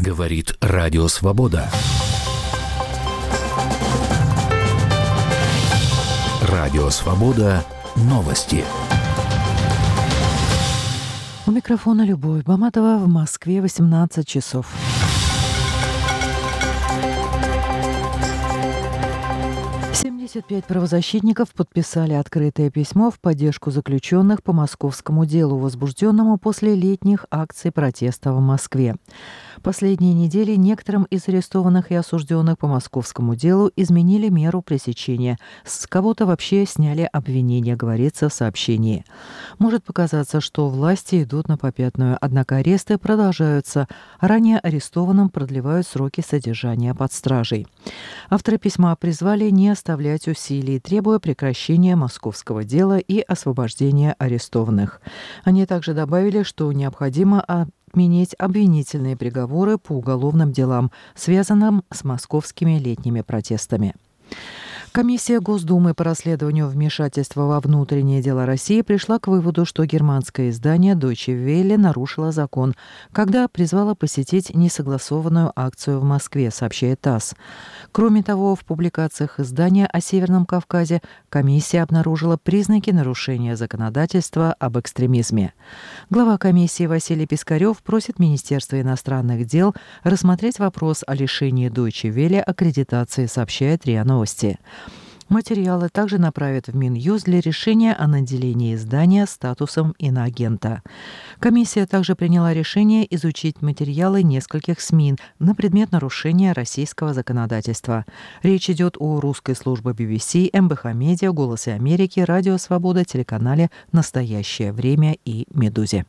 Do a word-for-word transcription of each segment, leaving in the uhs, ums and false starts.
Говорит Радио Свобода. Радио Свобода. Новости. У микрофона Любовь Баматова. В Москве восемнадцать часов. семьдесят пять правозащитников подписали открытое письмо в поддержку заключенных по московскому делу, возбужденному после летних акций протеста в Москве. Последние недели некоторым из арестованных и осужденных по московскому делу изменили меру пресечения. С кого-то вообще сняли обвинения, говорится в сообщении. Может показаться, что власти идут на попятную, однако аресты продолжаются. Ранее арестованным продлевают сроки содержания под стражей. Авторы письма призвали не оставлять усилий, требуя прекращения московского дела и освобождения арестованных. Они также добавили, что необходимо отменить обвинительные приговоры по уголовным делам, связанным с московскими летними протестами. Комиссия Госдумы по расследованию вмешательства во внутренние дела России пришла к выводу, что германское издание Deutsche Welle нарушило закон, когда призвало посетить несогласованную акцию в Москве, сообщает ТАСС. Кроме того, в публикациях издания о Северном Кавказе комиссия обнаружила признаки нарушения законодательства об экстремизме. Глава комиссии Василий Пискарев просит Министерство иностранных дел рассмотреть вопрос о лишении Deutsche Welle аккредитации, сообщает РИА Новости. Материалы также направят в Минюст для решения о наделении издания статусом иноагента. Комиссия также приняла решение изучить материалы нескольких СМИ на предмет нарушения российского законодательства. Речь идет о русской службе би би си, эм бэ ха Медиа, Голосе Америки, Радио Свобода, телеканале «Настоящее время» и «Медузе».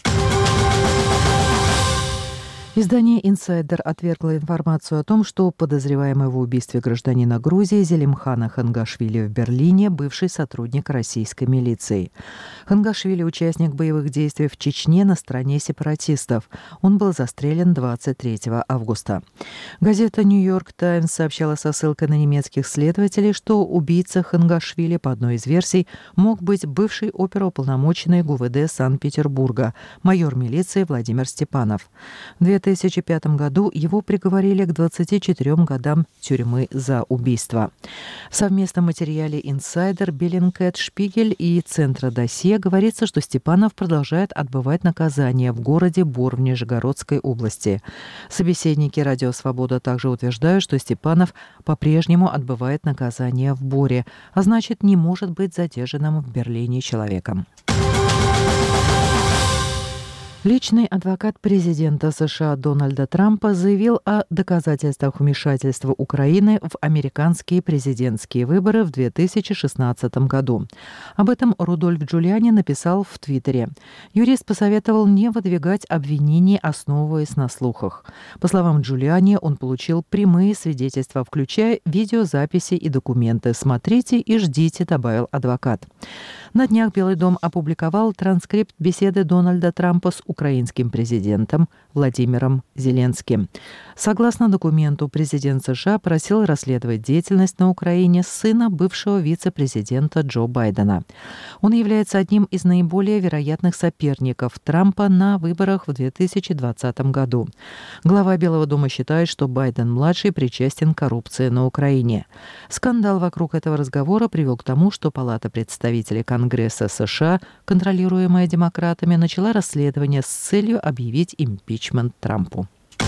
Издание «Инсайдер» отвергло информацию о том, что подозреваемый в убийстве гражданина Грузии Зелимхана Хангашвили в Берлине бывший сотрудник российской милиции. Хангашвили – участник боевых действий в Чечне на стороне сепаратистов. Он был застрелен двадцать третьего августа. Газета «Нью-Йорк Таймс» сообщала со ссылкой на немецких следователей, что убийца Хангашвили, по одной из версий, мог быть бывший оперуполномоченный ГУВД Санкт-Петербурга, майор милиции Владимир Степанов. В две тысячи пятом году его приговорили к двадцати четырем годам тюрьмы за убийство. В совместном материале «Инсайдер», «Беллингкэт», «Шпигель» и «Центра досье» говорится, что Степанов продолжает отбывать наказание в городе Бор в Нижегородской области. Собеседники «Радио Свобода» также утверждают, что Степанов по-прежнему отбывает наказание в Боре, а значит, не может быть задержанным в Берлине человеком. Личный адвокат президента США Дональда Трампа заявил о доказательствах вмешательства Украины в американские президентские выборы в две тысячи шестнадцатом году. Об этом Рудольф Джулиани написал в Твиттере. Юрист посоветовал не выдвигать обвинений, основываясь на слухах. По словам Джулиани, он получил прямые свидетельства, включая видеозаписи и документы. «Смотрите и ждите», — добавил адвокат. На днях Белый дом опубликовал транскрипт беседы Дональда Трампа с украинским президентом Владимиром Зеленским. Согласно документу, президент США просил расследовать деятельность на Украине сына бывшего вице-президента Джо Байдена. Он является одним из наиболее вероятных соперников Трампа на выборах в две тысячи двадцатом году. Глава Белого дома считает, что Байден-младший причастен к коррупции на Украине. Скандал вокруг этого разговора привел к тому, что Палата представителей Конгресса США, контролируемая демократами, начала расследование с целью объявить импичмент Трампу.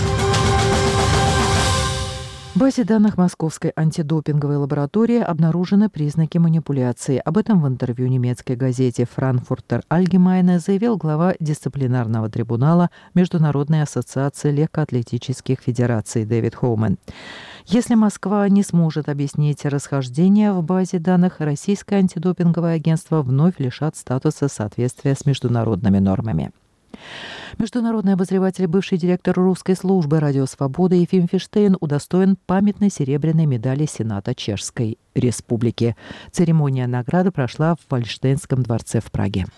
В базе данных Московской антидопинговой лаборатории обнаружены признаки манипуляции. Об этом в интервью немецкой газете «Франкфуртер Альгемайне» заявил глава дисциплинарного трибунала Международной ассоциации легкоатлетических федераций Дэвид Хоумен. Если Москва не сможет объяснить расхождение в базе данных, российское антидопинговое агентство вновь лишат статуса соответствия с международными нормами. Международный обозреватель, бывший директор русской службы «Радио Свобода» Ефим Фиштейн удостоен памятной серебряной медали Сената Чешской Республики. Церемония награды прошла в Вальштейнском дворце в Праге.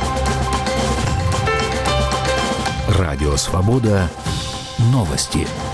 Радио Свобода. Новости.